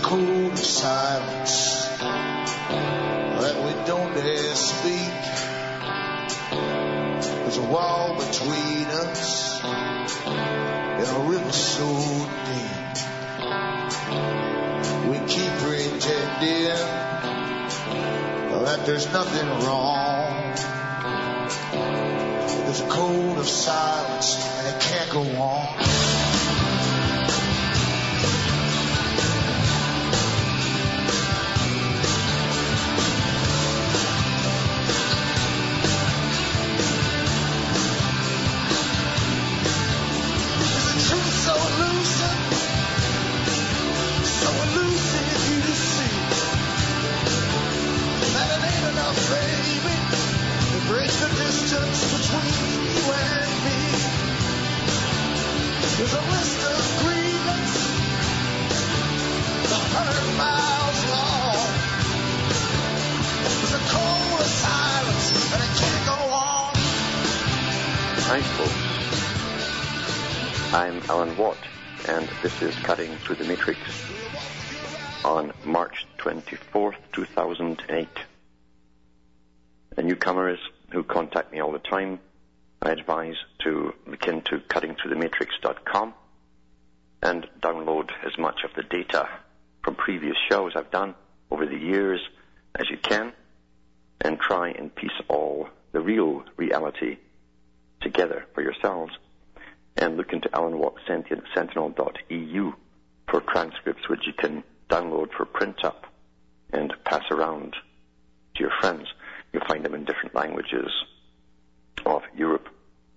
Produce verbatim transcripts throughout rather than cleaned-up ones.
code of silence that we don't dare speak. There's a wall between us and a river so deep. We keep pretending that there's nothing wrong. There's a code of silence and it can't go on. There's a list of grievance, a hundred miles long. There's a code of silence, and it can't go on. Hi, folks. I'm Alan Watt, and this is Cutting Through the Matrix on March twenty-fourth, two thousand eight. The newcomers who contact me all the time, I advise to look into cutting through the matrix dot com and download as much of the data from previous shows I've done over the years as you can, and try and piece all the real reality together for yourselves. And look into Alan Watt Sentient Sentinel dot E U for transcripts which you can download for print up and pass around to your friends. You'll find them in different languages of Europe.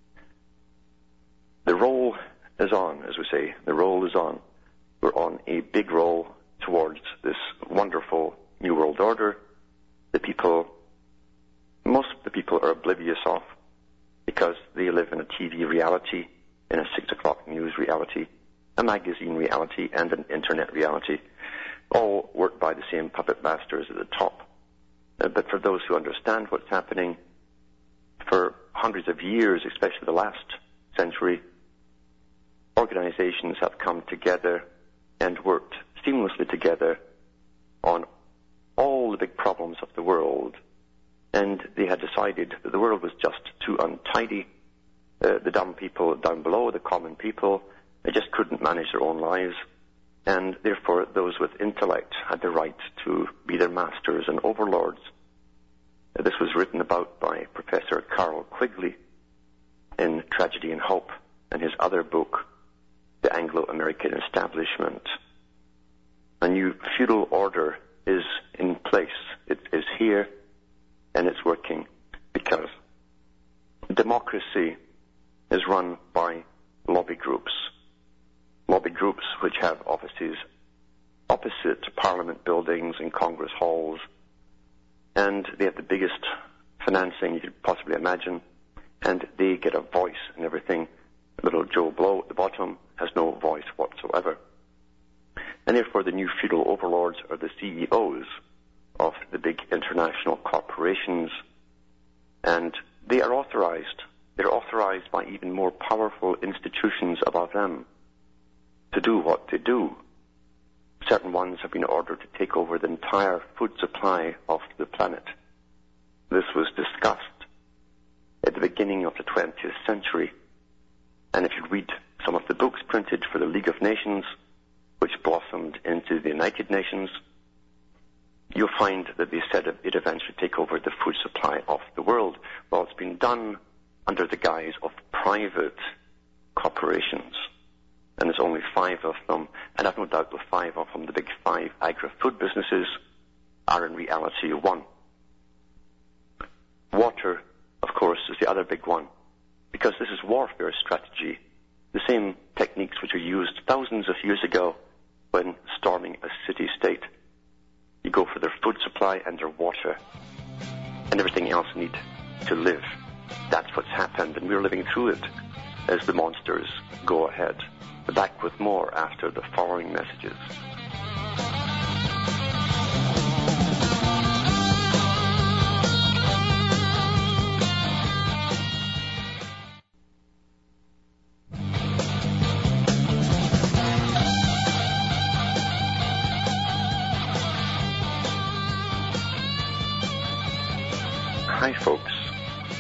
The roll is on, as we say. The roll is on. We're on a big roll towards this wonderful New World Order. The people, most of the people are oblivious of, because they live in a T V reality, in a six o'clock news reality, a magazine reality, and an internet reality, all worked by the same puppet masters at the top. Uh, but for those who understand what's happening, for hundreds of years, especially the last century, organizations have come together and worked seamlessly together on all the big problems of the world. And they had decided that the world was just too untidy. Uh, the dumb people down below, the common people, they just couldn't manage their own lives. And therefore, those with intellect had the right to be their masters and overlords. Uh, this was written about by Professor Carroll Quigley in Tragedy and Hope, and his other book, The Anglo-American Establishment. A new feudal order is in place. It is here, and it's working, because democracy is run by lobby groups. Lobby groups which have offices opposite Parliament buildings and Congress halls, and they have the biggest financing you could possibly imagine, and they get a voice in everything. Little Joe Blow at the bottom has no voice whatsoever. And therefore the new feudal overlords are the C E Os of the big international corporations, and they are authorized. They're authorized by even more powerful institutions above them to do what they do. Certain ones have been ordered to take over the entire food supply of the planet. This was discussed at the beginning of the twentieth century. And if you read some of the books printed for the League of Nations, which blossomed into the United Nations, you'll find that they said that it'd eventually take over the food supply of the world. Well, it's been done under the guise of private corporations. And there's only five of them. And I've no doubt the five of them, the big five agri-food businesses, are in reality one. Water, of course, is the other big one, because this is warfare strategy, the same techniques which were used thousands of years ago when storming a city-state. You go for their food supply and their water, and everything else need to live. That's what's happened, and we're living through it as the monsters go ahead. Back with more after the following messages.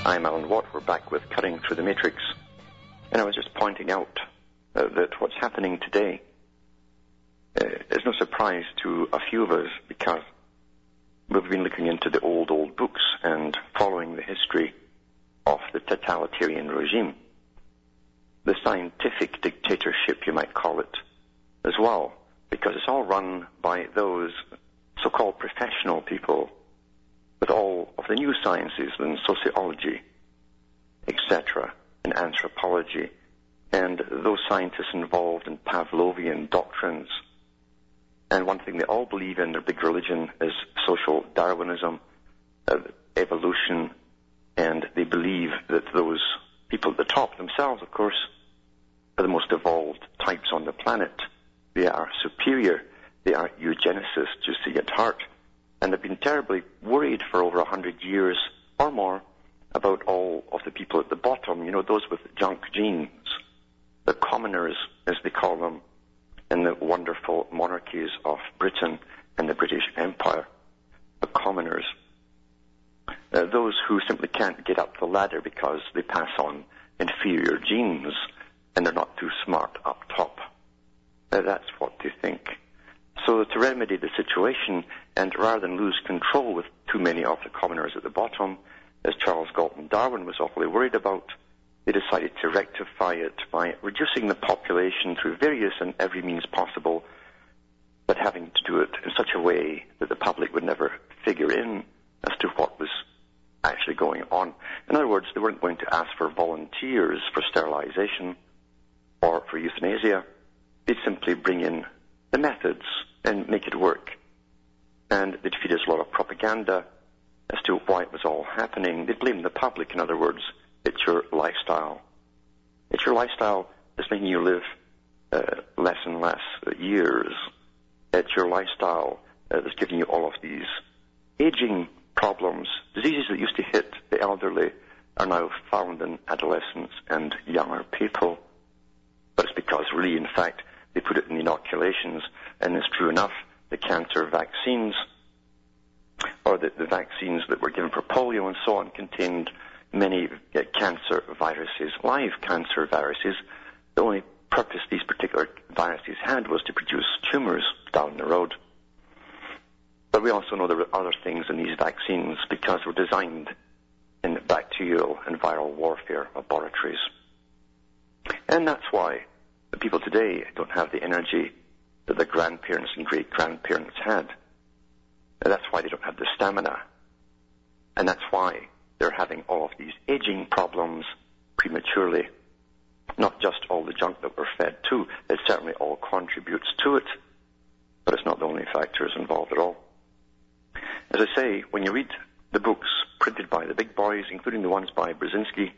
I'm Alan Watt. We're back with Cutting Through the Matrix. And I was just pointing out uh, that what's happening today uh, is no surprise to a few of us, because we've been looking into the old, old books and following the history of the totalitarian regime, the scientific dictatorship, you might call it, as well, because it's all run by those so-called professional people with all of the new sciences and sociology, et cetera, and anthropology, and those scientists involved in Pavlovian doctrines. And one thing they all believe in, their big religion, is social Darwinism, uh, evolution, and they believe that those people at the top themselves, of course, are the most evolved types on the planet. They are superior. They are eugenicists, you see, at heart. And they've been terribly worried for over a hundred years or more about all of the people at the bottom, you know, those with junk genes, the commoners, as they call them, in the wonderful monarchies of Britain and the British Empire, the commoners. Uh, those who simply can't get up the ladder because they pass on inferior genes and they're not too smart up top. Uh, that's what they think. So to remedy the situation, and rather than lose control with too many of the commoners at the bottom, as Charles Galton Darwin was awfully worried about, they decided to rectify it by reducing the population through various and every means possible, but having to do it in such a way that the public would never figure in as to what was actually going on. In other words, they weren't going to ask for volunteers for sterilization or for euthanasia. They'd simply bring in the methods and make it work. And they'd feed us a lot of propaganda as to why it was all happening. They'd blame the public, in other words. It's your lifestyle. It's your lifestyle that's making you live uh, less and less years. It's your lifestyle uh, that's giving you all of these aging problems. Diseases that used to hit the elderly are now found in adolescents and younger people. But it's because really, in fact, they put it in inoculations, and it's true enough, the cancer vaccines, or the, the vaccines that were given for polio and so on, contained many uh, cancer viruses, live cancer viruses. The only purpose these particular viruses had was to produce tumors down the road. But we also know there were other things in these vaccines because they were designed in bacterial and viral warfare laboratories. And that's why the people today don't have the energy that their grandparents and great-grandparents had. And that's why they don't have the stamina. And that's why they're having all of these aging problems prematurely. Not just all the junk that we're fed to. It certainly all contributes to it, but it's not the only factors involved at all. As I say, when you read the books printed by the big boys, including the ones by Brzezinski,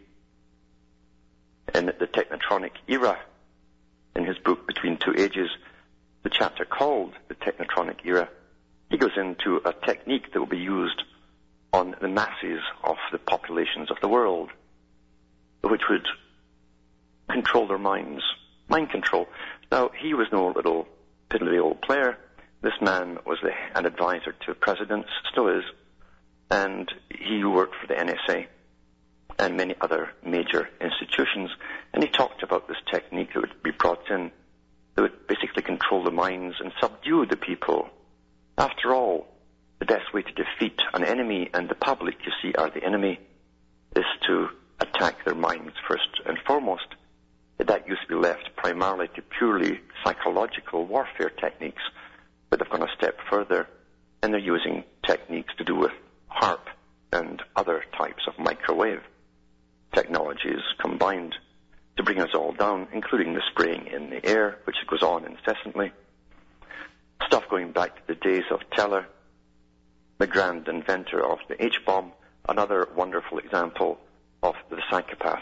in the Technotronic Era, in his book Between Two Ages, the chapter called The Technotronic Era, he goes into a technique that will be used on the masses of the populations of the world, which would control their minds, mind control. Now, he was no little piddly old player. This man was the, an advisor to presidents, still is, and he worked for the N S A and many other major institutions, and he talked about this technique that would be brought in that would basically control the minds and subdue the people. After all, the best way to defeat an enemy, and the public, you see, are the enemy, is to attack their minds first and foremost. That used to be left primarily to purely psychological warfare techniques, but they've gone a step further, and they're using techniques to do with HAARP and other types of microwave technologies combined to bring us all down, including the spraying in the air, which goes on incessantly. Stuff going back to the days of Teller, the grand inventor of the H-bomb, another wonderful example of the psychopath.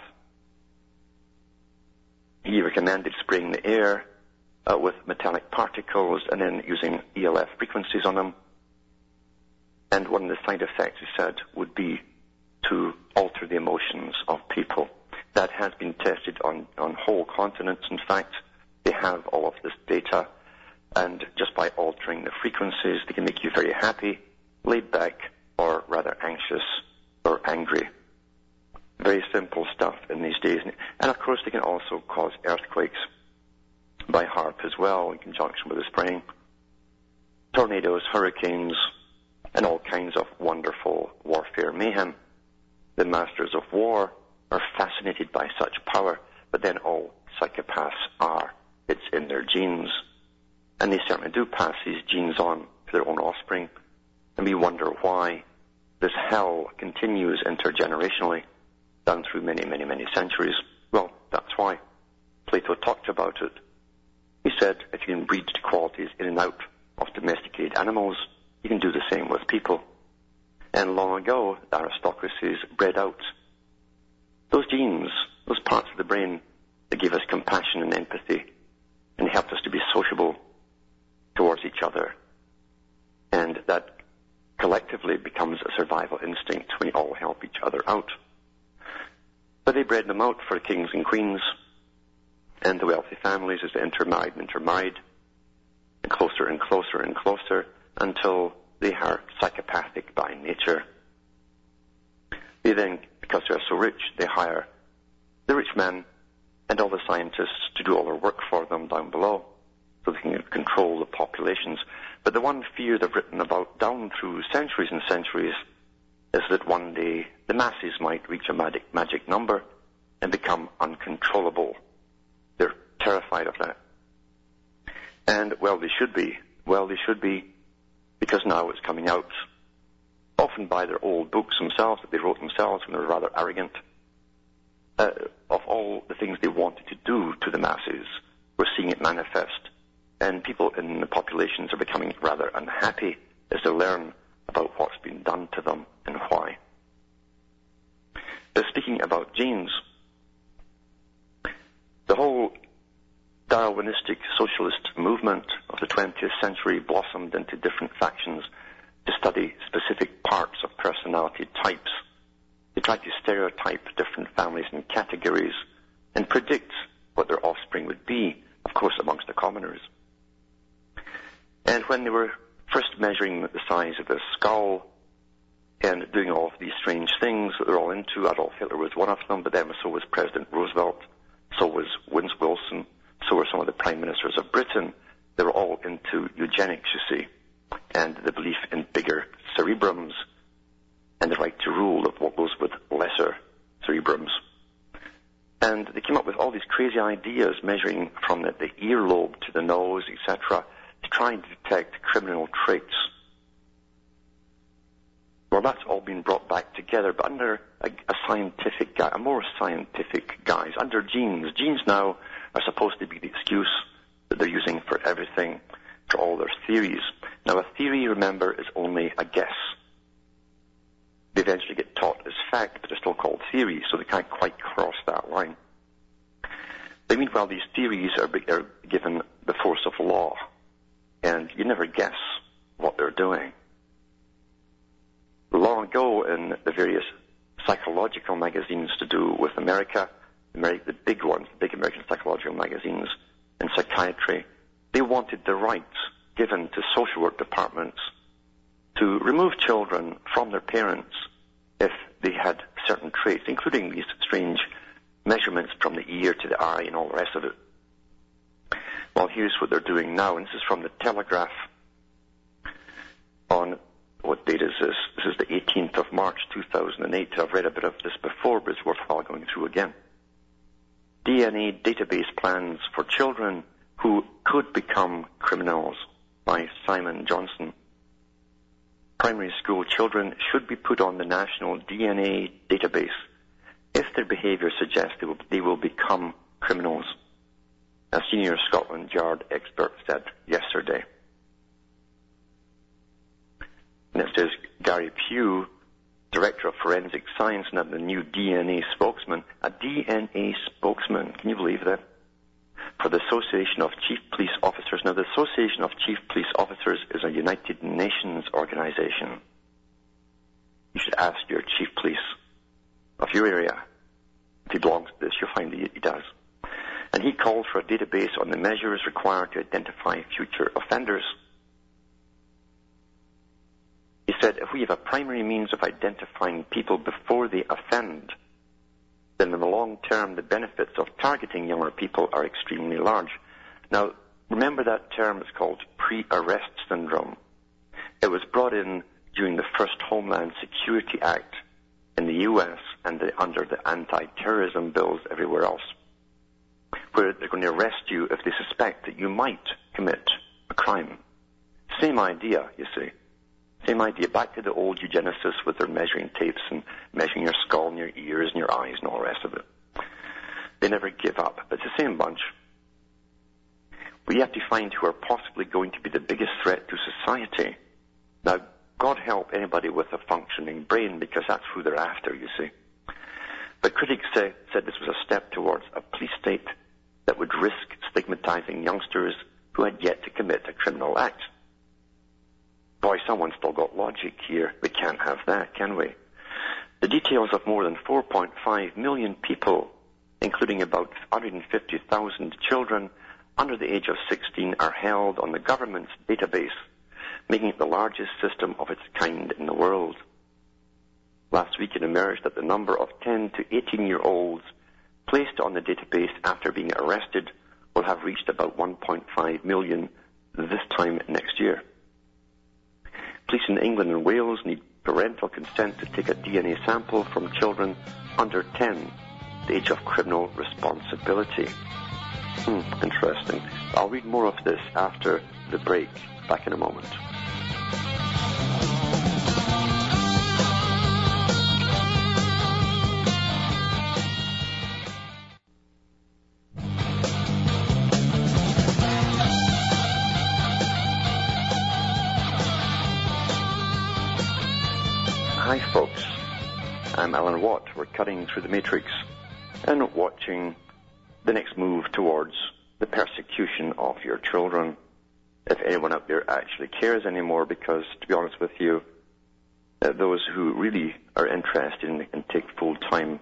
He recommended spraying the air uh, with metallic particles and then using E L F frequencies on them. And one of the side effects, he said, would be to alter the emotions of people. That has been tested on, on whole continents. In fact, they have all of this data, and just by altering the frequencies, they can make you very happy, laid back, or rather anxious or angry. Very simple stuff in these days. And of course they can also cause earthquakes by HAARP as well in conjunction with the spraying. Tornadoes, hurricanes, and all kinds of wonderful warfare mayhem. The masters of war are fascinated by such power, but then all psychopaths are. It's in their genes. And they certainly do pass these genes on to their own offspring. And we wonder why this hell continues intergenerationally down through many, many, many centuries. Well, that's why. Plato talked about it. He said if you can breed qualities in and out of domesticated animals, you can do the same with people. And long ago, the aristocracies bred out those genes, those parts of the brain that give us compassion and empathy and helped us to be sociable towards each other. And that collectively becomes a survival instinct when we all help each other out. But they bred them out for kings and queens and the wealthy families as they intermarried and intermarried, and closer and closer and closer until they are psychopathic by nature. They then, because they are so rich, they hire the rich men and all the scientists to do all their work for them down below so they can control the populations. But the one fear they've written about down through centuries and centuries is that one day the masses might reach a magic, magic number and become uncontrollable. They're terrified of that. And, well, they should be. Well, they should be, because now it's coming out, often by their old books themselves that they wrote themselves when they were rather arrogant, uh, of all the things they wanted to do to the masses. We're seeing it manifest. And people in the populations are becoming rather unhappy as they learn about what's been done to them and why. But speaking about genes, the whole Darwinistic socialist movement of the twentieth century blossomed into different factions to study specific parts of personality types. They tried to stereotype different families and categories and predict what their offspring would be, of course, amongst the commoners. And when they were first measuring the size of the skull and doing all of these strange things that they're all into, Adolf Hitler was one of them, but then so was President Roosevelt, so was Winston Wilson, so were some of the prime ministers of Britain. They were all into eugenics, you see, and the belief in bigger cerebrums and the right to rule of what goes with lesser cerebrums. And they came up with all these crazy ideas, measuring from the, the earlobe to the nose, et cetera, to try and detect criminal traits. Well, that's all been brought back together, but under a, a scientific, a more scientific guise, under genes. Genes now are supposed to be the excuse that they're using for everything, for all their theories. Now, a theory, remember, is only a guess. They eventually get taught as fact, but they're still called theories, so they can't quite cross that line. But meanwhile, these theories are, are given the force of law, and you never guess what they're doing. Long ago, in the various psychological magazines to do with America, America, the big ones, the big American psychological magazines in psychiatry, they wanted the rights given to social work departments to remove children from their parents if they had certain traits, including these strange measurements from the ear to the eye and all the rest of it. Well, here's what they're doing now, and this is from the Telegraph on, what date is this? This is the eighteenth of March, two thousand eight. I've read a bit of this before, but it's worthwhile going through again. D N A database plans for children who could become criminals by Simon Johnson. Primary school children should be put on the national D N A database if their behaviour suggests they will, they will become criminals, a senior Scotland Yard expert said yesterday. And it says Gary Pugh, Director of Forensic Science and the new D N A spokesman, a D N A spokesman, can you believe that? For the Association of Chief Police Officers. Now, the Association of Chief Police Officers is a United Nations organization. You should ask your chief police of your area if he belongs to this. You'll find he, he does. And he called for a database on the measures required to identify future offenders. He said, if we have a primary means of identifying people before they offend, then in the long term, the benefits of targeting younger people are extremely large. Now, remember that term is called pre-arrest syndrome. It was brought in during the first Homeland Security Act in the U S and the, under the anti-terrorism bills everywhere else, where they're going to arrest you if they suspect that you might commit a crime. Same idea, you see. Same idea. Back to the old eugenicists with their measuring tapes and measuring your skull and your ears and your eyes and all the rest of it. They never give up. But it's the same bunch. We have to find who are possibly going to be the biggest threat to society. Now, God help anybody with a functioning brain, because that's who they're after, you see. But critics say, said this was a step towards a police state that would risk stigmatizing youngsters who had yet to commit a criminal act. Boy, someone's still got logic here. We can't have that, can we? The details of more than four point five million people, including about one hundred fifty thousand children under the age of sixteen, are held on the government's database, making it the largest system of its kind in the world. Last week it emerged that the number of ten to eighteen-year-olds placed on the database after being arrested will have reached about one point five million this time next year. Police in England and Wales need parental consent to take a D N A sample from children under ten, the age of criminal responsibility. Hmm, interesting. I'll read more of this after the break. Back in a moment. Hi folks, I'm Alan Watt. We're cutting through the matrix and watching the next move towards the persecution of your children. If anyone out there actually cares anymore, because to be honest with you, uh, those who really are interested in, and take full-time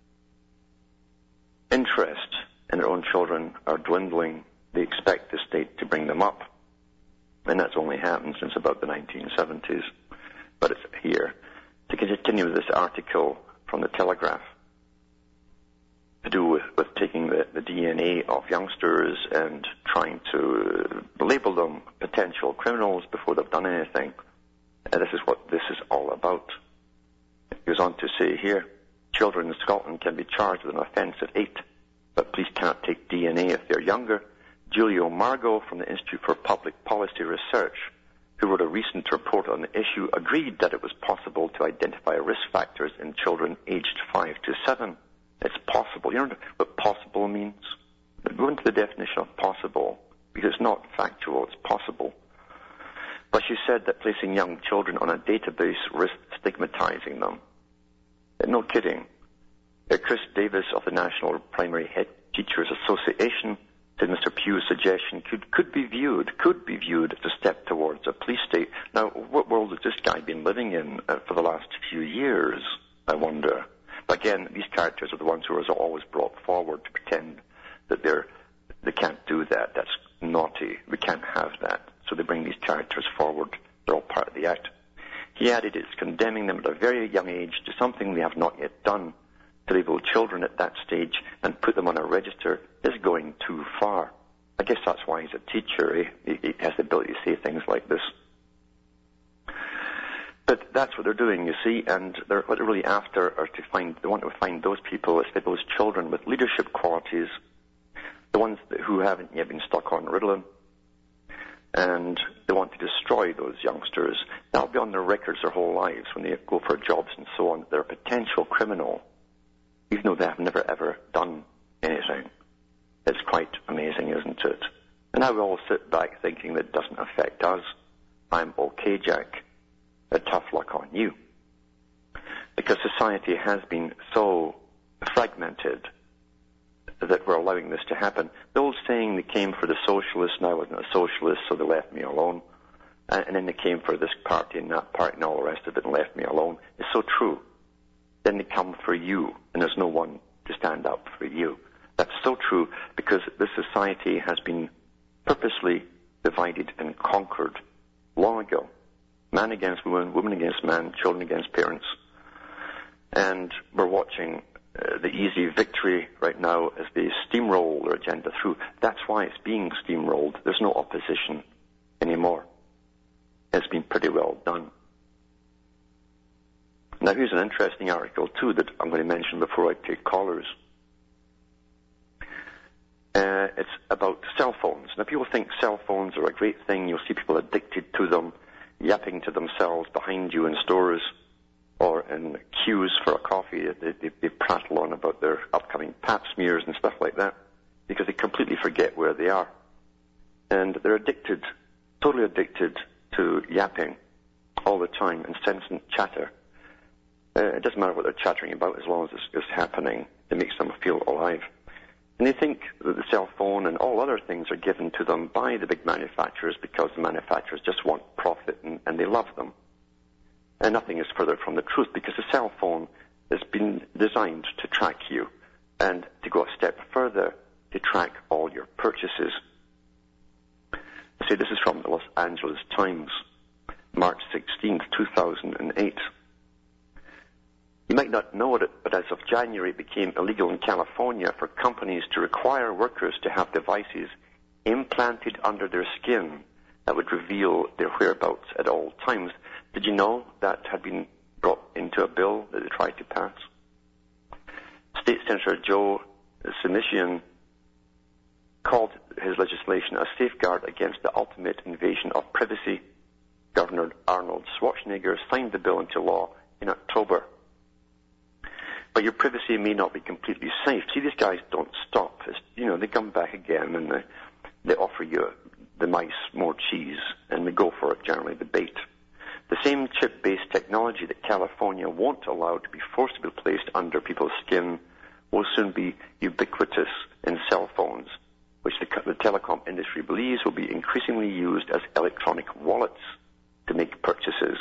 interest in their own children are dwindling. They expect the state to bring them up, and that's only happened since about the nineteen seventies, but it's here. To continue with this article from the Telegraph, to do with, with taking the, the D N A of youngsters and trying to label them potential criminals before they've done anything. And this is what this is all about. It goes on to say here, children in Scotland can be charged with an offence at eight, but police cannot take D N A if they're younger. Julio Margo from the Institute for Public Policy Research, who wrote a recent report on the issue, agreed that it was possible to identify risk factors in children aged five to seven. It's possible. You know what possible means? Go into the definition of possible, because it's not factual, it's possible. But she said that placing young children on a database risked stigmatizing them. No kidding. Chris Davis of the National Primary Head Teachers Association said Mister Pugh's suggestion could, could be viewed, could be viewed as a step towards a police state. Now, what world has this guy been living in uh, for the last few years, I wonder? But again, these characters are the ones who are always brought forward to pretend that they're, they can't do that. That's naughty. We can't have that. So they bring these characters forward. They're all part of the act. He added it's condemning them at a very young age to something they have not yet done. To label children at that stage and put them on a register is going too far. I guess that's why he's a teacher. Eh? He, he has the ability to say things like this. But that's what they're doing, you see, and they're, what they're really after are to find, they want to find those people, especially those children with leadership qualities, the ones that, who haven't yet been stuck on Ritalin, and they want to destroy those youngsters. That'll be on their records their whole lives when they go for jobs and so on. They're a potential criminal, even though they have never ever done anything. It's quite amazing, isn't it? And now we all sit back thinking that it doesn't affect us. I'm okay, Jack. A tough luck on you. Because society has been so fragmented that we're allowing this to happen. The old saying, they came for the socialists, and I wasn't a socialist, so they left me alone. And, and then they came for this party and that party and all the rest of it and left me alone. It's so true. Then they come for you, and there's no one to stand up for you. That's so true, because this society has been purposely divided and conquered long ago. Man against woman, woman against man, children against parents. And we're watching uh, the easy victory right now as they steamroll their agenda through. That's why it's being steamrolled. There's no opposition anymore. It's been pretty well done. Now here's an interesting article too that I'm going to mention before I take callers. Uh, it's about cell phones. Now people think cell phones are a great thing. You'll see people addicted to them, yapping to themselves behind you in stores or in queues for a coffee. They, they, they prattle on about their upcoming pap smears and stuff like that because they completely forget where they are. And they're addicted, totally addicted to yapping all the time, incessant chatter. Uh, it doesn't matter what they're chattering about as long as it's, it's happening. It makes them feel alive. And they think that the cell phone and all other things are given to them by the big manufacturers because the manufacturers just want profit and, and they love them. And nothing is further from the truth because the cell phone has been designed to track you and to go a step further to track all your purchases. I say this is from the Los Angeles Times, March sixteenth, two thousand eight. You might not know it, but as of January, it became illegal in California for companies to require workers to have devices implanted under their skin that would reveal their whereabouts at all times. Did you know that had been brought into a bill that they tried to pass? State Senator Joe Simitian called his legislation a safeguard against the ultimate invasion of privacy. Governor Arnold Schwarzenegger signed the bill into law in October. But your privacy may not be completely safe. See, these guys don't stop. It's, you know, they come back again and they, they offer you the mice more cheese, and they go for it, generally, the bait. The same chip-based technology that California won't allow to be forcibly placed under people's skin will soon be ubiquitous in cell phones, which the, the telecom industry believes will be increasingly used as electronic wallets to make purchases.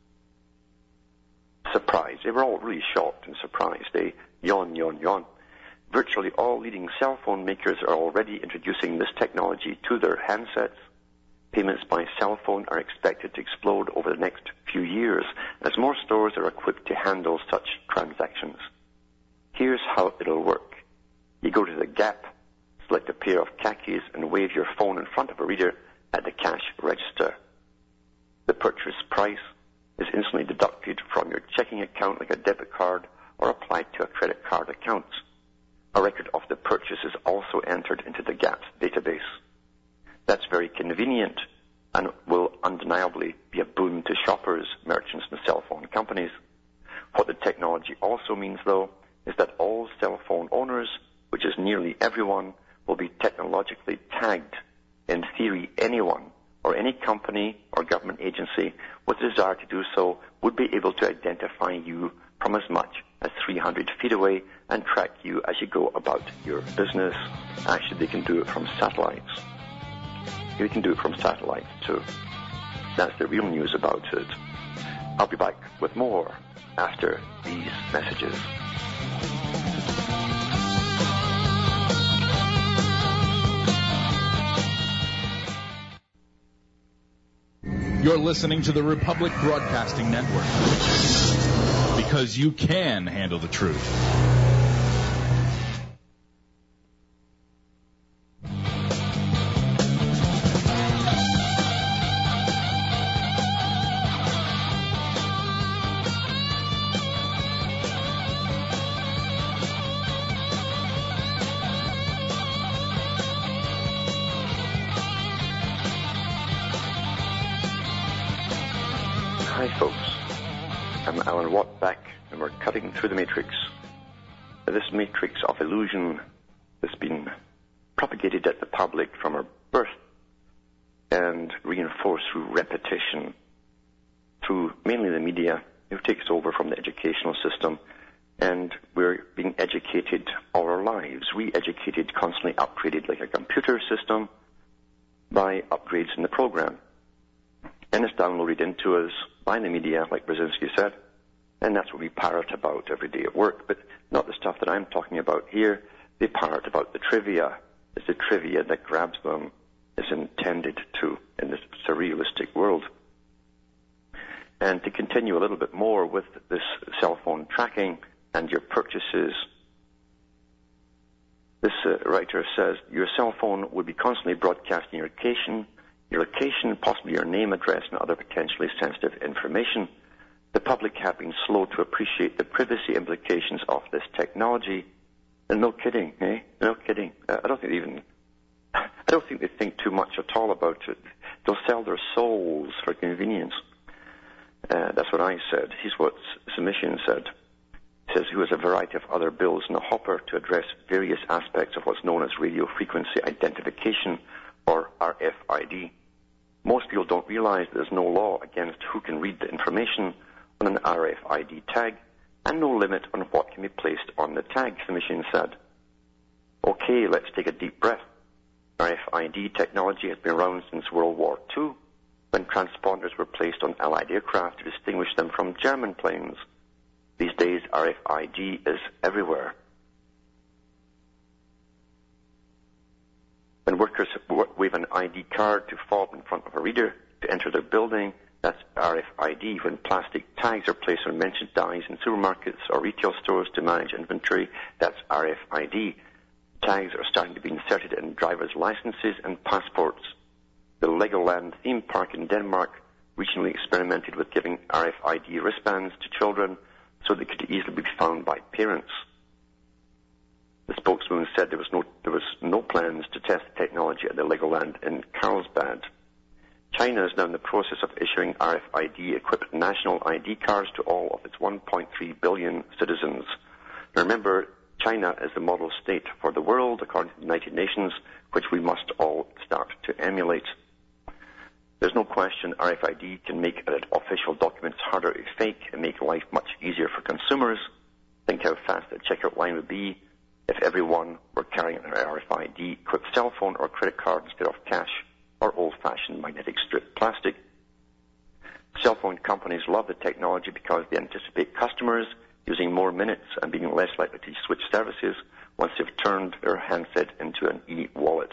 Surprised. They were all really shocked and surprised. They yawn, yawn, yawn. Virtually all leading cell phone makers are already introducing this technology to their handsets. Payments by cell phone are expected to explode over the next few years as more stores are equipped to handle such transactions. Here's how it'll work. You go to the Gap, select a pair of khakis, and wave your phone in front of a reader at the cash register. The purchase price is instantly deducted from your checking account like a debit card or applied to a credit card account. A record of the purchase is also entered into the Gap's database. That's very convenient and will undeniably be a boon to shoppers, merchants, and cell phone companies. What the technology also means, though, is that all cell phone owners, which is nearly everyone, will be technologically tagged. In theory, anyone or any company or government agency with a desire to do so would be able to identify you from as much as three hundred feet away and track you as you go about your business. Actually, they can do it from satellites. They can do it from satellites too. That's the real news about it. I'll be back with more after these messages. You're listening to the Republic Broadcasting Network, because you can handle the truth. Hi folks, I'm Alan Watt back, and we're cutting through the matrix. This matrix of illusion has been propagated at the public from our birth and reinforced through repetition, through mainly the media, who takes over from the educational system, and we're being educated all our lives, re-educated, constantly upgraded like a computer system by upgrades in the program. And it's downloaded into us by the media, like Brzezinski said, and that's what we parrot about every day at work, but not the stuff that I'm talking about here. They parrot about the trivia. It's the trivia that grabs them, is intended to in this surrealistic world. And to continue a little bit more with this cell phone tracking and your purchases This uh, writer says, your cell phone would be constantly broadcasting your location, your location, possibly your name, address, and other potentially sensitive information. The public have been slow to appreciate the privacy implications of this technology. And no kidding, eh? No kidding. Uh, I don't think they even, I don't think they think too much at all about it. They'll sell their souls for convenience. Uh, that's what I said. Here's what Submission said. It says, who has a variety of other bills in the hopper to address various aspects of what's known as radio frequency identification, or R F I D. Most people don't realize there's no law against who can read the information on an R F I D tag, and no limit on what can be placed on the tag, Submission said. Okay, let's take a deep breath. R F I D technology has been around since World War Two, when transponders were placed on Allied aircraft to distinguish them from German planes. These days, R F I D is everywhere. When workers wave an I D card to fob in front of a reader to enter their building, that's R F I D. When plastic tags are placed on merchandise in supermarkets or retail stores to manage inventory, that's R F I D. Tags are starting to be inserted in driver's licenses and passports. The Legoland theme park in Denmark recently experimented with giving R F I D wristbands to children so they could easily be found by parents. The spokesman said there was no there was no plans to test the technology at the Legoland in Carlsbad. China is now in the process of issuing R F I D-equipped national I D cards to all of its one point three billion citizens. Now remember, China is the model state for the world, according to the United Nations, which we must all start to emulate. There's no question R F I D can make official documents harder to fake and make life much easier for consumers. Think how fast the checkout line would be if everyone were carrying an R F I D-equipped cell phone or credit card instead of cash or old-fashioned magnetic strip plastic. Cell phone companies love the technology because they anticipate customers using more minutes and being less likely to switch services once they've turned their handset into an e-wallet.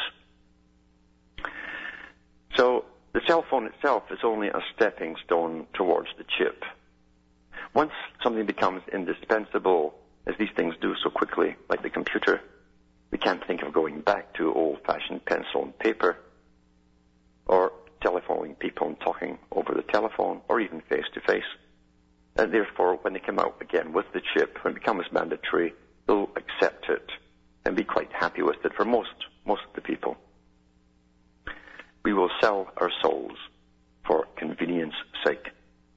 So the cell phone itself is only a stepping stone towards the chip. Once something becomes indispensable, as these things do so quickly, like the computer, we can't think of going back to old-fashioned pencil and paper, or telephoning people and talking over the telephone, or even face-to-face. And therefore, when they come out again with the chip, when it becomes mandatory, they'll accept it and be quite happy with it for most, most of the people. We will sell our souls for convenience sake.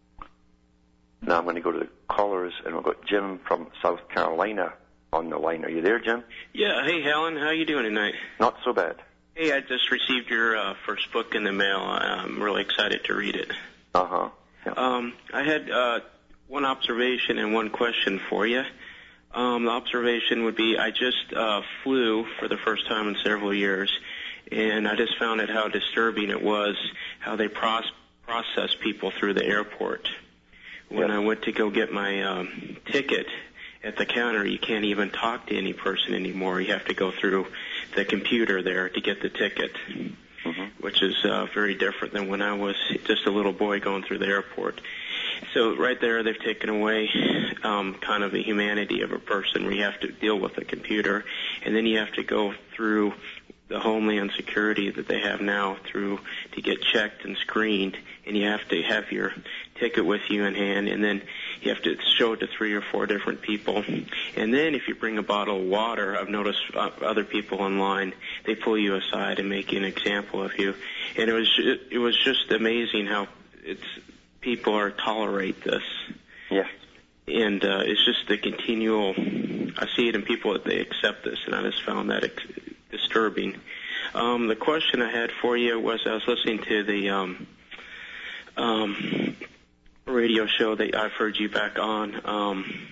Now I'm going to go to the callers, and we've got Jim from South Carolina on the line. Are you there, Jim? Yeah. Hey, Helen. How you doing tonight? Not so bad. Hey, I just received your uh, first book in the mail. I'm really excited to read it. Uh-huh. Yeah. Um, I had uh, one observation and one question for you. Um, the observation would be, I just uh, flew for the first time in several years, and I just found it how disturbing it was how they pro- process people through the airport. When Yes. I went to go get my um, ticket at the counter, you can't even talk to any person anymore. You have to go through the computer there to get the ticket, mm-hmm. which is uh, very different than when I was just a little boy going through the airport. So right there, they've taken away um, kind of the humanity of a person where you have to deal with a computer, and then you have to go through the Homeland Security that they have now through to get checked and screened, and you have to have your ticket with you in hand, and then you have to show it to three or four different people. And then if you bring a bottle of water, I've noticed uh, other people online, they pull you aside and make an example of you. And it was it, it was just amazing how it's people are tolerate this. Yes. And uh, it's just the continual, I see it in people that they accept this, and I just found that ex- disturbing. Um, the question I had for you was, I was listening to the um, um, radio show that I've heard you back on. Um,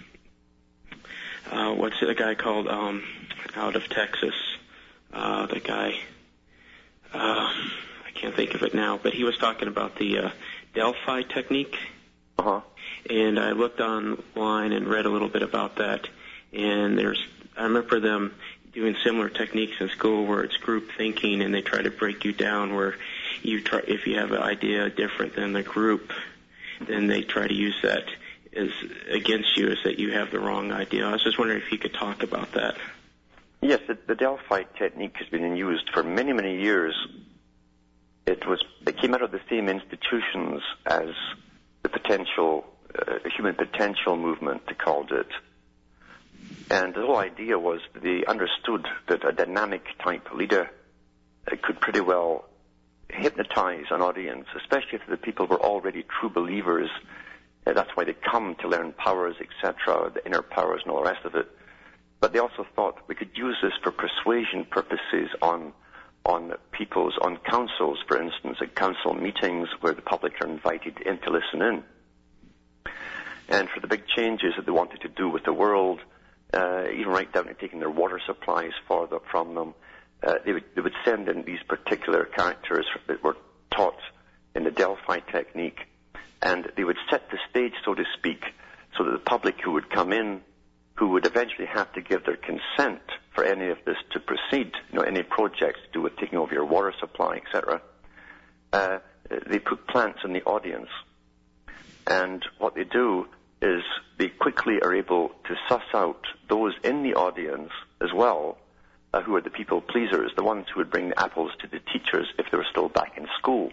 uh, what's it, a guy called um, out of Texas? Uh, the guy, uh, I can't think of it now, but he was talking about the uh, Delphi technique. Uh-huh. And I looked online and read a little bit about that. And there's, I remember them doing similar techniques in school where it's group thinking, and they try to break you down where you try, if you have an idea different than the group, then they try to use that as against you, as that you have the wrong idea. I was just wondering if you could talk about that. Yes, the, the Delphi technique has been used for many, many years. It was it came out of the same institutions as the potential uh, human potential movement, they called it. And the whole idea was they understood that a dynamic type leader uh, could pretty well hypnotize an audience, especially if the people were already true believers. Uh, that's why they come to learn powers, et cetera, the inner powers and all the rest of it. But they also thought we could use this for persuasion purposes on on people's, on councils, for instance, at council meetings where the public are invited in to listen in. And for the big changes that they wanted to do with the world, uh, even right down to taking their water supplies for the, from them, uh, they would they would send in these particular characters that were taught in the Delphi technique, and they would set the stage, so to speak, so that the public who would come in, who would eventually have to give their consent for any of this to proceed, you know, any projects to do with taking over your water supply, et cetera, uh, they put plants in the audience. And what they do is they quickly are able to suss out those in the audience as well, uh, who are the people pleasers, the ones who would bring the apples to the teachers if they were still back in school.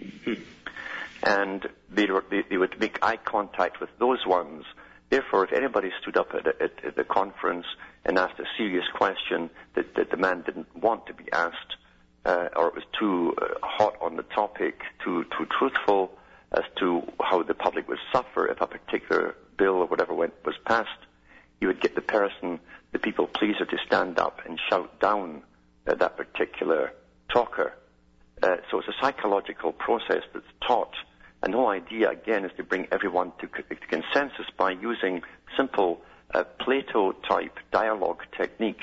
And they, they, they would make eye contact with those ones. Therefore, if anybody stood up at, at, at the conference and asked a serious question that, that the man didn't want to be asked, uh, or it was too uh, hot on the topic, too too truthful as to how the public would suffer if a particular bill or whatever went was passed, you would get the person, the people pleaser, to stand up and shout down uh, that particular talker. Uh, so it's a psychological process that's taught. And the whole idea, again, is to bring everyone to, to consensus by using simple uh, Plato-type dialogue techniques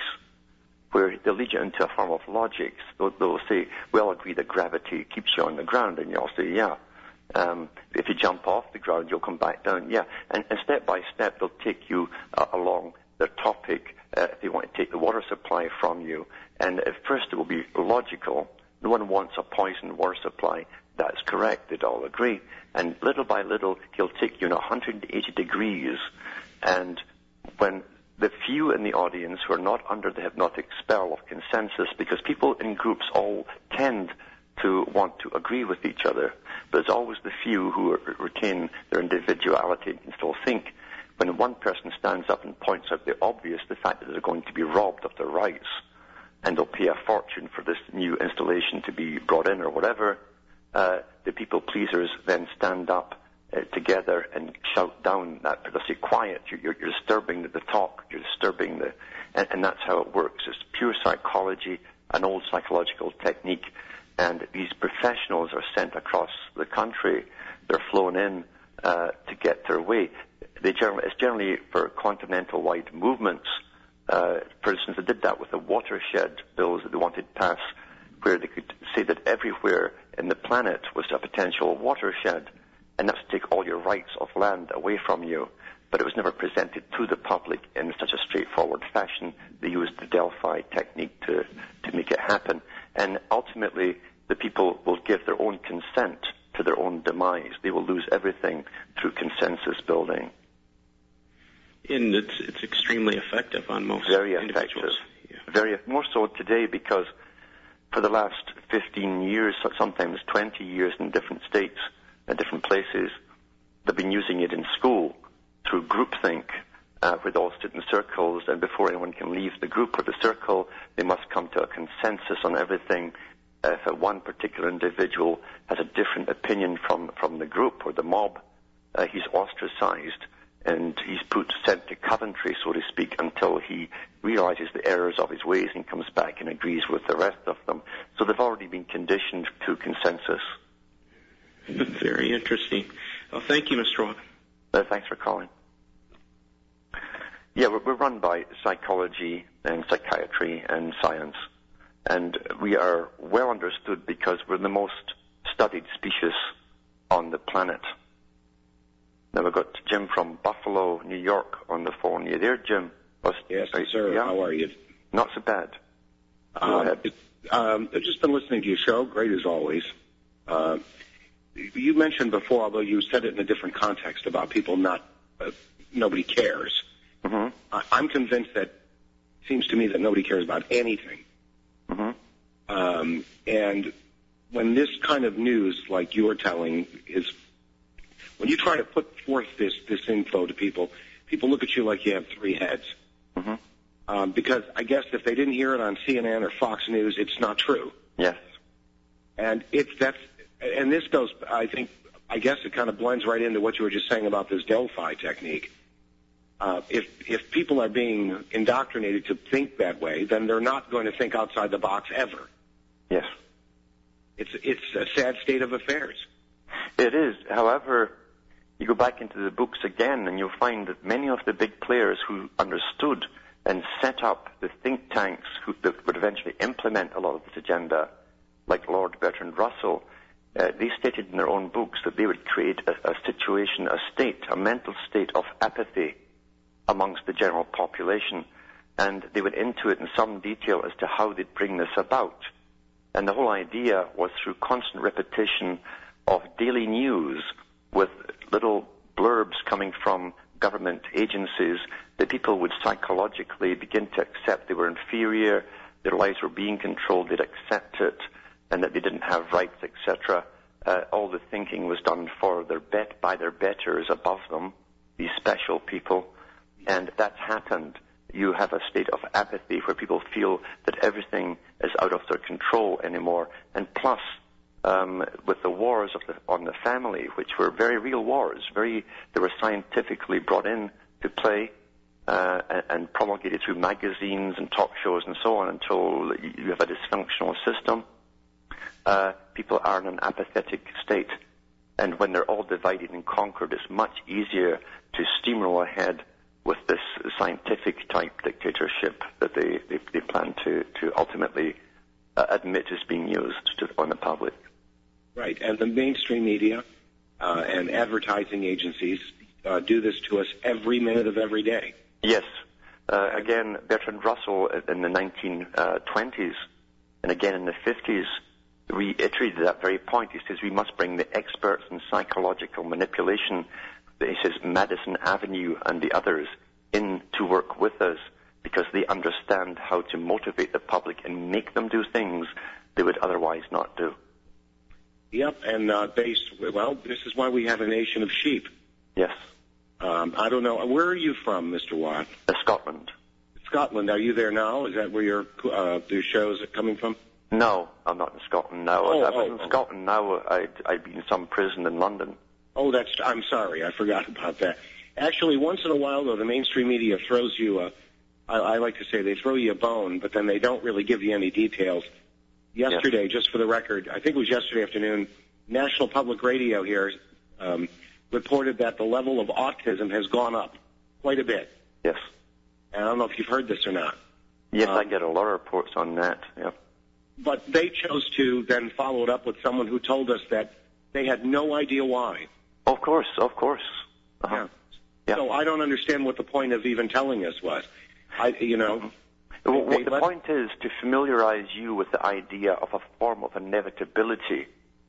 where they'll lead you into a form of logic. They'll, they'll say, well, agree that gravity keeps you on the ground, and you'll say, yeah. Um, if you jump off the ground, you'll come back down, yeah. And, and step by step, they'll take you uh, along their topic uh, if they want to take the water supply from you. And at first it will be logical. No one wants a poisoned water supply. That's correct, they'd all agree. And little by little, he'll take you in one hundred eighty degrees. And when the few in the audience who are not under the hypnotic spell of consensus, because people in groups all tend to want to agree with each other, but it's always the few who retain their individuality and can still think. When one person stands up and points out the obvious, the fact that they're going to be robbed of their rights, and they'll pay a fortune for this new installation to be brought in or whatever, Uh, the people pleasers then stand up uh, together and shout down that, they'll say, quiet, you're, you're, you're disturbing the, the talk, you're disturbing the, and, and that's how it works. It's pure psychology, an old psychological technique, and these professionals are sent across the country. They're flown in uh, to get their way. They generally, it's generally for continental-wide movements. Uh, for instance, they did that with the watershed bills that they wanted passed, where they could say that everywhere in the planet was a potential watershed, and that's to take all your rights of land away from you. But it was never presented to the public in such a straightforward fashion. They used the Delphi technique to, to make it happen. And ultimately, the people will give their own consent to their own demise. They will lose everything through consensus building. And it's, it's extremely effective on most Very individuals. Effective. Yeah. Very, more so today, because for the last fifteen years, sometimes twenty years in different states and different places, they've been using it in school through groupthink, uh, where they all sit in circles, and before anyone can leave the group or the circle, they must come to a consensus on everything. Uh, if one particular individual has a different opinion from, from the group or the mob, uh, he's ostracized, and he's put sent to Coventry, so to speak, until he realizes the errors of his ways and comes back and agrees with the rest of them. So they've already been conditioned to consensus. Very interesting. Well, thank you, Mister Robin. Uh, thanks for calling. Yeah, we're, we're run by psychology and psychiatry and science, and we are well understood because we're the most studied species on the planet. Now we've got Jim from Buffalo, New York on the phone. You there, Jim? Was, yes, right, sir. Yeah? How are you? Not so bad. Go um, ahead. It, um, I've just been listening to your show. Great as always. Uh, you mentioned before, although you said it in a different context, about people not, uh, nobody cares. Mm-hmm. I, I'm convinced that seems to me that nobody cares about anything. Mm-hmm. Um, and when this kind of news, like you are telling, is when you try to put forth this this info to people, people look at you like you have three heads. Mm-hmm. Um, because I guess if they didn't hear it on C N N or Fox News, it's not true. Yes. And it's that's and this goes. I think I guess it kind of blends right into what you were just saying about this Delphi technique. Uh, if if people are being indoctrinated to think that way, then they're not going to think outside the box ever. Yes. It's it's a sad state of affairs. It is. However, you go back into the books again, and you'll find that many of the big players who understood and set up the think tanks who, that would eventually implement a lot of this agenda, like Lord Bertrand Russell, uh, they stated in their own books that they would create a, a situation, a state, a mental state of apathy amongst the general population, and they went into it in some detail as to how they'd bring this about. And the whole idea was through constant repetition of daily news with little blurbs coming from government agencies that people would psychologically begin to accept they were inferior, their lives were being controlled, they'd accept it, and that they didn't have rights, et cetera. Uh, all the thinking was done for their bet by their betters above them, these special people, and that's happened. You have a state of apathy where people feel that everything is out of their control anymore, and plus, um, with the wars of the, on the family, which were very real wars, very they were scientifically brought in to play uh, and, and promulgated through magazines and talk shows and so on until you have a dysfunctional system. Uh, people are in an apathetic state, and when they're all divided and conquered, it's much easier to steamroll ahead with this scientific type dictatorship that they, they, they plan to, to ultimately uh, admit is being used to, on the public. Right, and the mainstream media uh, and advertising agencies uh, do this to us every minute of every day. Yes. Uh, again, Bertrand Russell in the nineteen twenties and again in the fifties reiterated that very point. He says we must bring the experts in psychological manipulation, he says Madison Avenue and the others, in to work with us because they understand how to motivate the public and make them do things they would otherwise not do. Yep, and uh, based, well, this is why we have a nation of sheep. Yes. Um, I don't know. Where are you from, Mister Watt? Uh, Scotland. Scotland. Are you there now? Is that where your uh, your shows are coming from? No, I'm not in Scotland now. Oh, if I was oh, in oh. Scotland now, I'd, I'd be in some prison in London. Oh, that's. I'm sorry. I forgot about that. Actually, once in a while, though, the mainstream media throws you a. I, I like to say they throw you a bone, but then they don't really give you any details. Yesterday, yes. Just for the record, I think it was yesterday afternoon, National Public Radio here um, reported that the level of autism has gone up quite a bit. Yes. And I don't know if you've heard this or not. Yes, um, I get a lot of reports on that. Yeah. But they chose to then follow it up with someone who told us that they had no idea why. Of course, of course. Uh-huh. Yeah. Yeah. So I don't understand what the point of even telling us was. I, you know. Mm-hmm. Well, they, the let... point is to familiarize you with the idea of a form of inevitability,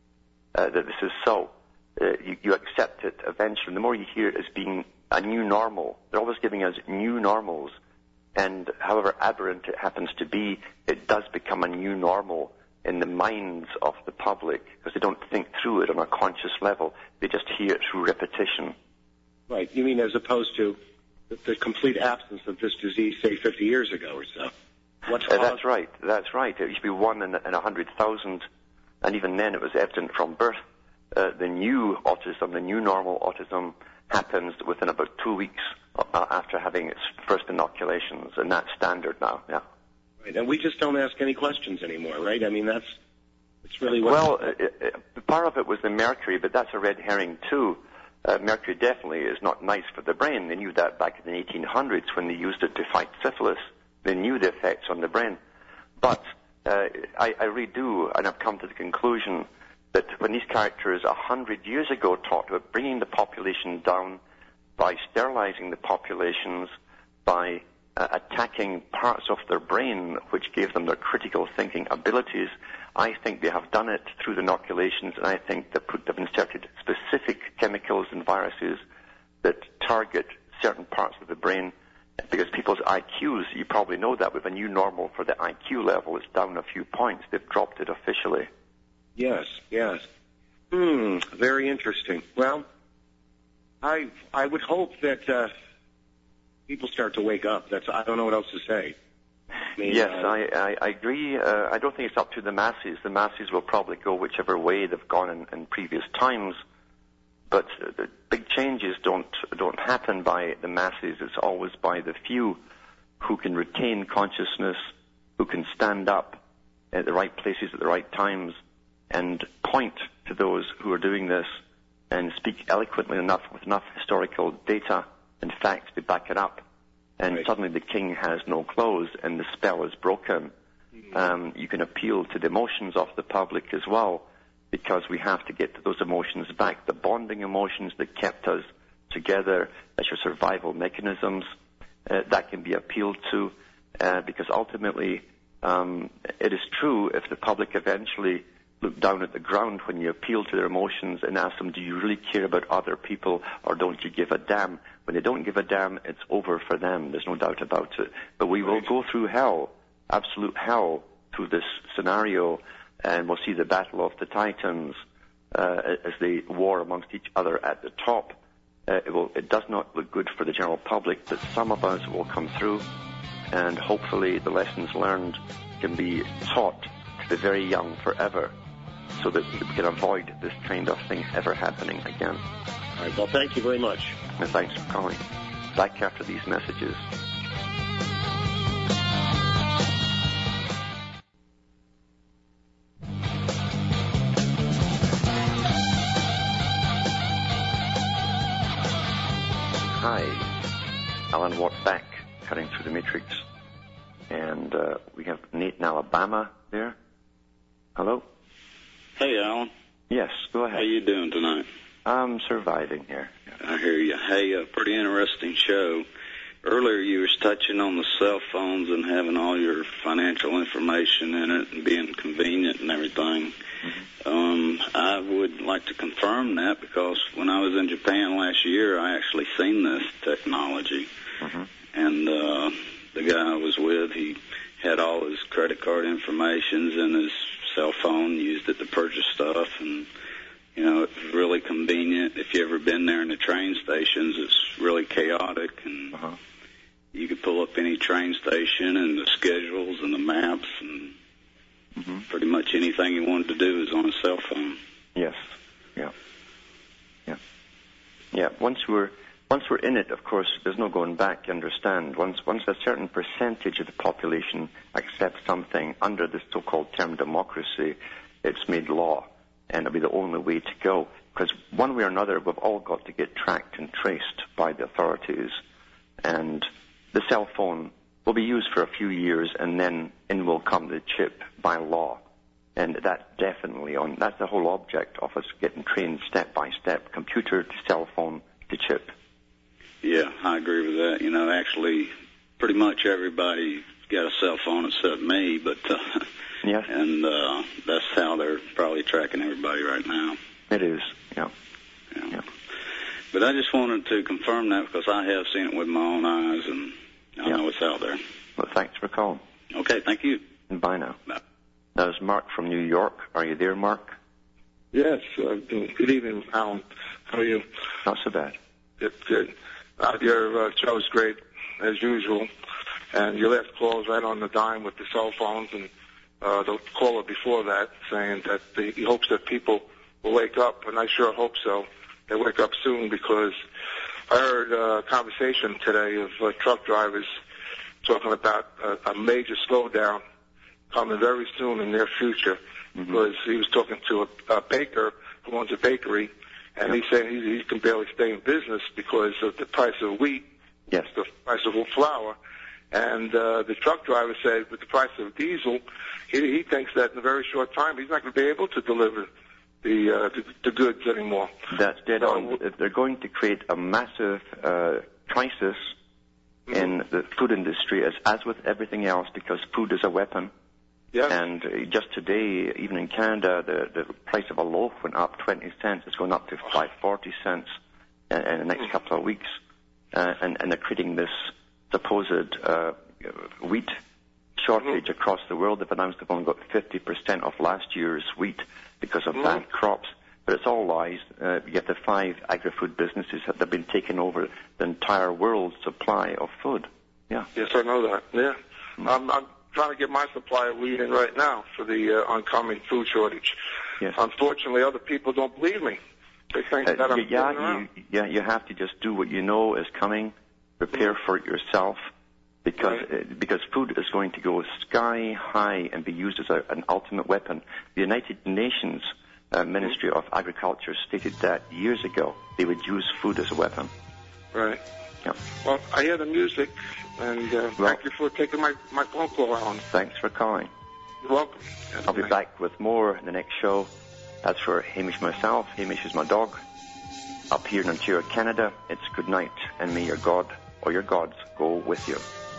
uh, that this is so. Uh, you, you accept it eventually. The more you hear it as being a new normal, they're always giving us new normals, and however aberrant it happens to be, it does become a new normal in the minds of the public because they don't think through it on a conscious level. They just hear it through repetition. Right. You mean as opposed to the, the complete absence of this disease, say, fifty years ago or so? What's uh, that's right. That's right. It used to be one in a hundred thousand, and even then it was evident from birth. Uh, the new autism, the new normal autism, happens within about two weeks uh, after having its first inoculations, and that's standard now. Yeah. Right. And we just don't ask any questions anymore, right? I mean, that's it's really what. Well, uh, uh, part of it was the mercury, but that's a red herring too. Uh, mercury definitely is not nice for the brain. They knew that back in the eighteen hundreds when they used it to fight syphilis. They knew the effects on the brain. But uh, I, I really do, and I've come to the conclusion that when these characters a hundred years ago talked about bringing the population down by sterilizing the populations, by uh, attacking parts of their brain which gave them their critical thinking abilities, I think they have done it through the inoculations, and I think they've, put, they've inserted specific chemicals and viruses that target certain parts of the brain Because people's I Qs, you probably know that with a new normal for the I Q level, it's down a few points. They've dropped it officially. Yes, yes. Hmm, very interesting. Well, I I would hope that uh, people start to wake up. That's I don't know what else to say. I mean, yes, uh, I, I, I agree. Uh, I don't think it's up to the masses. The masses will probably go whichever way they've gone in, in previous times. But uh, the big changes don't don't happen by the masses. It's always by the few who can retain consciousness, who can stand up at the right places at the right times and point to those who are doing this and speak eloquently enough with enough historical data and facts to back it up. And right. Suddenly the king has no clothes and the spell is broken. Mm-hmm. Um, you can appeal to the emotions of the public as well, because we have to get to those emotions back, the bonding emotions that kept us together as your survival mechanisms. Uh, that can be appealed to, uh, because ultimately um, it is true if the public eventually look down at the ground when you appeal to their emotions and ask them, do you really care about other people or don't you give a damn? When they don't give a damn, it's over for them. There's no doubt about it. But we will go through hell, absolute hell, through this scenario, and we'll see the battle of the titans uh, as they war amongst each other at the top. Uh, it, will, it does not look good for the general public, but some of us will come through, and hopefully the lessons learned can be taught to the very young forever, so that we can avoid this kind of thing ever happening again. All right, well, thank you very much. And thanks for calling. Back after these messages. Hi, Alan Watt back, cutting through the matrix. And uh, we have Nate in Alabama there. Hello? Hey, Alan. Yes, go ahead. How you doing tonight? I'm surviving here. I hear you. Hey, a pretty interesting show. Earlier you was touching on the cell phones and having all your financial information in it and being convenient and everything. Mm-hmm. Um, I would like to confirm that because when I was in Japan last year, I actually seen this technology. Mm-hmm. And uh, the guy I was with, he had all his credit card informations in his cell phone, used it to purchase stuff, and you know, it's really convenient. If you've ever been there in the train stations, it's really chaotic, and uh-huh. you could pull up any train station and the schedules and the maps, and mm-hmm. pretty much anything you wanted to do is on a cell phone. Yes, yeah, yeah, yeah. Once we're once we're in it, of course, there's no going back. You understand? Once once a certain percentage of the population accepts something under the so-called term democracy, it's made law. And it'll be the only way to go. Because one way or another, we've all got to get tracked and traced by the authorities. And the cell phone will be used for a few years, and then in will come the chip by law. And that's definitely on, that's the whole object of us getting trained step by step, computer to cell phone to chip. Yeah, I agree with that. You know, actually, pretty much everybody's got a cell phone except me, but... Uh, Yes. And uh, that's how they're probably tracking everybody right now. It is, yeah. yeah. yeah. But I just wanted to confirm that because I have seen it with my own eyes, and I yeah. know it's out there. Well, thanks for calling. Okay, thank you. And bye now. Bye. That was Mark from New York. Are you there, Mark? Yes. Uh, good evening, Alan. How are you? Not so bad. Good, good. Uh, your uh, show is great, as usual. And your last call is right on the dime with the cell phones, and Uh, the caller before that saying that the, he hopes that people will wake up, and I sure hope so. They wake up soon, because I heard a conversation today of uh, truck drivers talking about a, a major slowdown coming very soon in their future, mm-hmm. because he was talking to a, a baker who owns a bakery, and yep. he's saying he, he can barely stay in business because of the price of wheat, yes. the price of flour. And uh, the truck driver said with the price of diesel, he, he thinks that in a very short time he's not going to be able to deliver the, uh, the, the goods anymore. That's dead so, on. If they're going to create a massive uh, crisis mm-hmm. in the food industry, as, as with everything else, because food is a weapon. Yes. And uh, just today, even in Canada, the, the price of a loaf went up twenty cents. It's going up to five forty cents in, in the next mm-hmm. couple of weeks. Uh, and, and they're creating this supposed uh, wheat shortage Mm-hmm. across the world. They've announced they've only got fifty percent of last year's wheat because of Mhm. bad crops. But it's all lies. Uh, you have the five agri-food businesses that have been taking over the entire world's supply of food. Yeah. Yes, I know that. Yeah. I'm, I'm trying to get my supply of wheat in right now for the uh, oncoming food shortage. Yes. Unfortunately, other people don't believe me. They think Uh, that I'm y- yeah, kidding around. you, yeah, you have to just do what you know is coming. Prepare for it yourself, because Right. uh, because food is going to go sky high and be used as a, an ultimate weapon. The United Nations uh, Ministry of Agriculture stated that years ago they would use food as a weapon. Right. Yeah. Well, I hear the music, and uh, Well- thank you for taking my, my phone call, Alan. Thanks for calling. You're welcome. I'll be back with more in the next show. That's for Hamish myself. Hamish is my dog. Up here in Ontario, Canada, it's good night, and may your God or your gods go with you.